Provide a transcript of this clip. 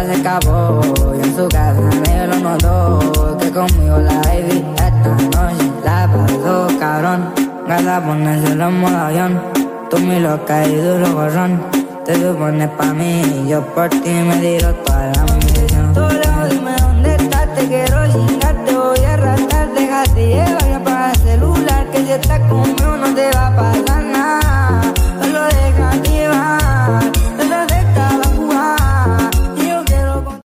se escapó y en su casa nadie lo notó. Que conmigo la baby esta noche la pasó cabrón. Gata ponérselo en modo avión. Tú mi loca y duro gorrón. Te supones pa' mí y yo por ti me tiro toda la